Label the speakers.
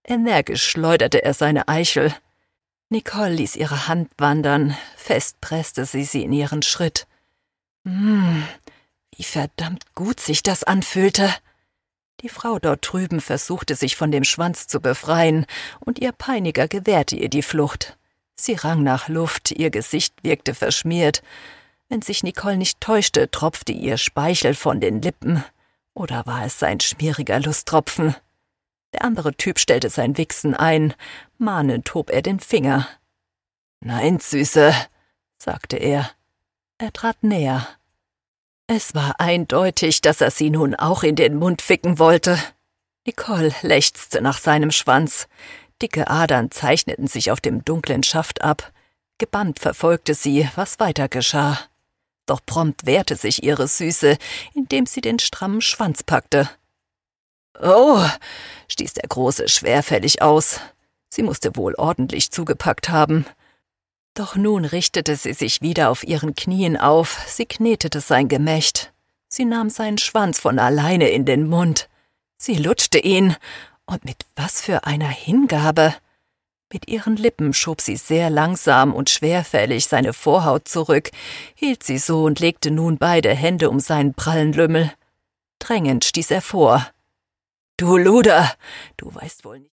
Speaker 1: Energisch schleuderte er seine Eichel. Nicole ließ ihre Hand wandern, fest presste sie in ihren Schritt. Wie verdammt gut sich das anfühlte. Die Frau dort drüben versuchte sich von dem Schwanz zu befreien, und ihr Peiniger gewährte ihr die Flucht. Sie rang nach Luft, ihr Gesicht wirkte verschmiert. Wenn sich Nicole nicht täuschte, tropfte ihr Speichel von den Lippen. Oder war es sein schmieriger Lusttropfen? Der andere Typ stellte sein Wichsen ein. Mahnend hob er den Finger. »Nein, Süße«, sagte er. Er trat näher. Es war eindeutig, dass er sie nun auch in den Mund ficken wollte. Nicole lechzte nach seinem Schwanz. Dicke Adern zeichneten sich auf dem dunklen Schaft ab. Gebannt verfolgte sie, was weiter geschah. Doch prompt wehrte sich ihre Süße, indem sie den strammen Schwanz packte. »Oh«, stieß der Große schwerfällig aus. Sie musste wohl ordentlich zugepackt haben. Doch nun richtete sie sich wieder auf ihren Knien auf, sie knetete sein Gemächt. Sie nahm seinen Schwanz von alleine in den Mund. Sie lutschte ihn, und mit was für einer Hingabe! Mit ihren Lippen schob sie sehr langsam und schwerfällig seine Vorhaut zurück, hielt sie so und legte nun beide Hände um seinen prallen Lümmel. Drängend stieß er vor. »Du Luder, du weißt wohl nicht.«